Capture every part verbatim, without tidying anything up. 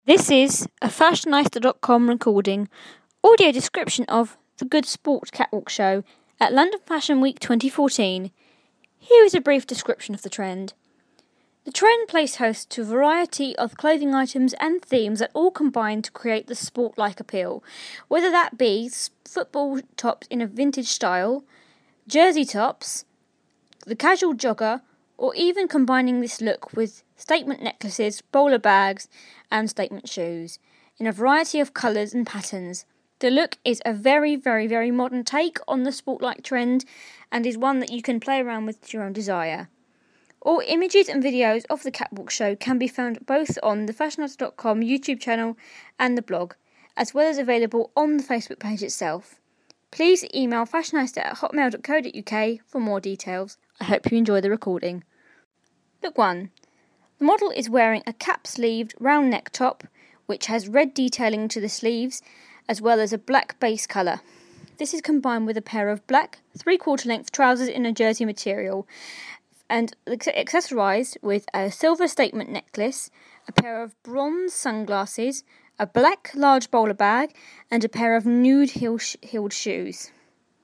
This is a Fashionista dot com recording, audio description of The Good Sport Catwalk Show at London Fashion Week twenty fourteen. Here is a brief description of the trend. The trend plays host to a variety of clothing items and themes that all combine to create the sport-like appeal, whether that be football tops in a vintage style, jersey tops, the casual jogger, or even combining this look with statement necklaces, bowler bags, and statement shoes, in a variety of colours and patterns. The look is a very, very, very modern take on the sport-like trend, and is one that you can play around with to your own desire. All images and videos of the catwalk show can be found both on the Fashionista dot com YouTube channel and the blog, as well as available on the Facebook page itself. Please email fashionista at hotmail dot co dot uk for more details. I hope you enjoy the recording. Look one. The model is wearing a cap-sleeved round neck top, which has red detailing to the sleeves, as well as a black base colour. This is combined with a pair of black three-quarter length trousers in a jersey material, and accessorised with a silver statement necklace, a pair of bronze sunglasses, a black large bowler bag, and a pair of nude heeled shoes.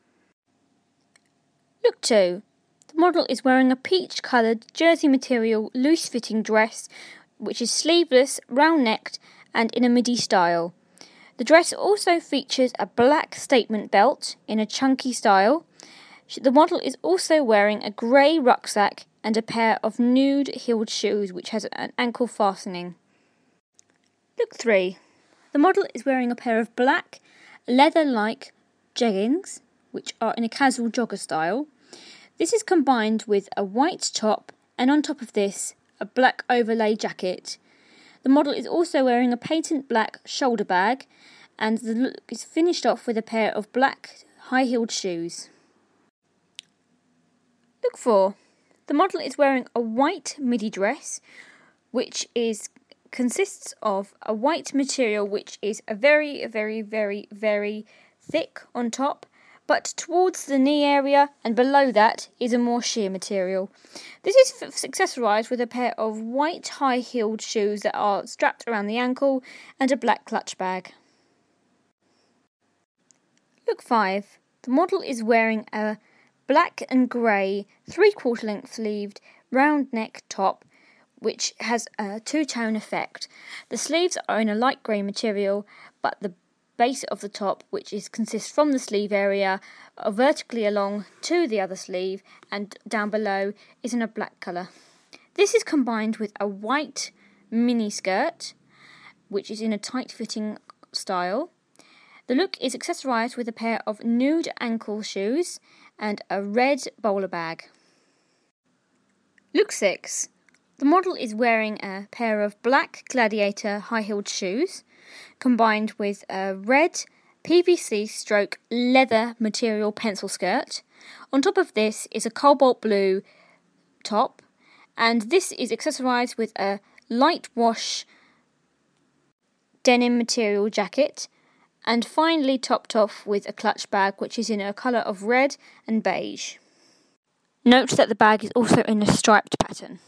Look two. The model is wearing a peach-coloured jersey material loose-fitting dress, which is sleeveless, round-necked, and in a midi style. The dress also features a black statement belt in a chunky style. The model is also wearing a grey rucksack and a pair of nude heeled shoes, which has an ankle fastening. Look three. The model is wearing a pair of black leather-like jeggings, which are in a casual jogger style. This is combined with a white top, and on top of this, a black overlay jacket. The model is also wearing a patent black shoulder bag, and the look is finished off with a pair of black high-heeled shoes. Look four. The model is wearing a white midi dress, which is consists of a white material which is a very, very, very, very thick on top, but towards the knee area and below that is a more sheer material. This is accessorised with a pair of white high-heeled shoes that are strapped around the ankle and a black clutch bag. Look five. The model is wearing a black and grey three-quarter length sleeved round neck top, which has a two-tone effect. The sleeves are in a light grey material, but the base of the top, which is consists from the sleeve area uh, vertically along to the other sleeve and down below, is in a black colour. This is combined with a white mini skirt, which is in a tight fitting style. The look is accessorised with a pair of nude ankle shoes and a red bowler bag. Look six. The model is wearing a pair of black gladiator high-heeled shoes, combined with a red P V C stroke leather material pencil skirt. On top of this is a cobalt blue top, and this is accessorised with a light wash denim material jacket, and finally topped off with a clutch bag which is in a colour of red and beige. Note that the bag is also in a striped pattern.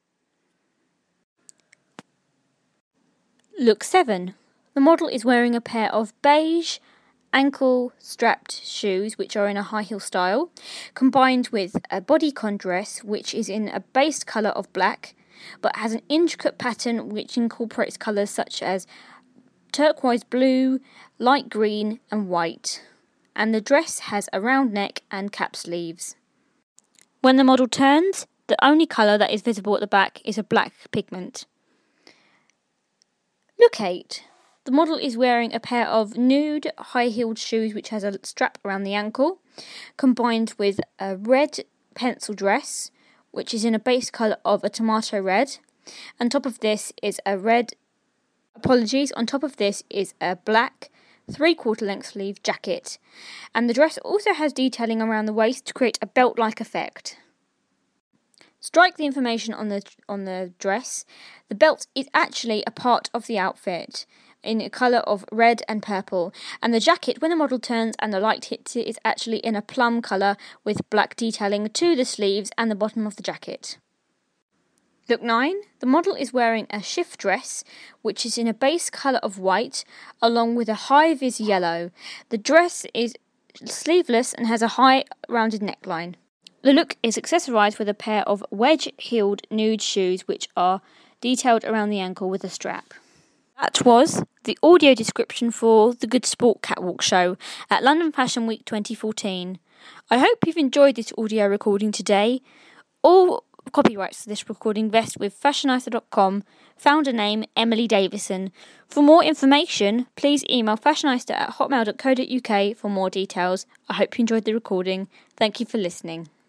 Look seven. The model is wearing a pair of beige ankle-strapped shoes which are in a high heel style, combined with a bodycon dress which is in a base colour of black, but has an intricate pattern which incorporates colours such as turquoise blue, light green and white, and the dress has a round neck and cap sleeves. When the model turns, the only colour that is visible at the back is a black pigment. Look eight. The model is wearing a pair of nude high-heeled shoes which has a strap around the ankle, combined with a red pencil dress which is in a base colour of a tomato red. On top of this is a red, apologies, on top of this is a black three-quarter length sleeve jacket, and the dress also has detailing around the waist to create a belt-like effect. Strike the information on the on the dress. The belt is actually a part of the outfit in a colour of red and purple, and the jacket, when the model turns and the light hits it, is actually in a plum colour with black detailing to the sleeves and the bottom of the jacket. Look nine. The model is wearing a shift dress, which is in a base colour of white, along with a high-vis yellow. The dress is sleeveless and has a high rounded neckline. The look is accessorised with a pair of wedge-heeled nude shoes, which are detailed around the ankle with a strap. That was the audio description for the Good Sport Catwalk Show at London Fashion Week twenty fourteen. I hope you've enjoyed this audio recording today. All copyrights to this recording vest with fashionista dot com, founder name Emily Davison. For more information, please email fashionista at hotmail dot co dot uk for more details. I hope you enjoyed the recording. Thank you for listening.